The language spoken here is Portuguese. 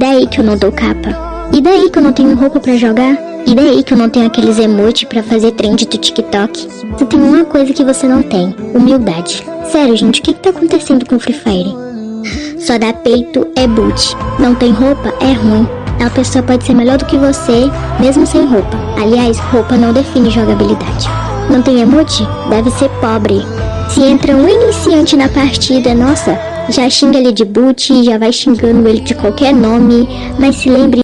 daí que eu não dou capa? E daí que eu não tenho roupa pra jogar? E daí que eu não tenho aqueles emotes pra fazer trend do TikTok? Só tem uma coisa que você não tem: humildade. Sério, gente, o que tá acontecendo com o Free Fire? Só dá peito é boot. Não tem roupa é ruim. A pessoa pode ser melhor do que você, mesmo sem roupa. Aliás, roupa não define jogabilidade. Não tem emote? Deve ser pobre. Se entra um iniciante na partida, nossa, já xinga ele de boot, já vai xingando ele de qualquer nome, mas se lembre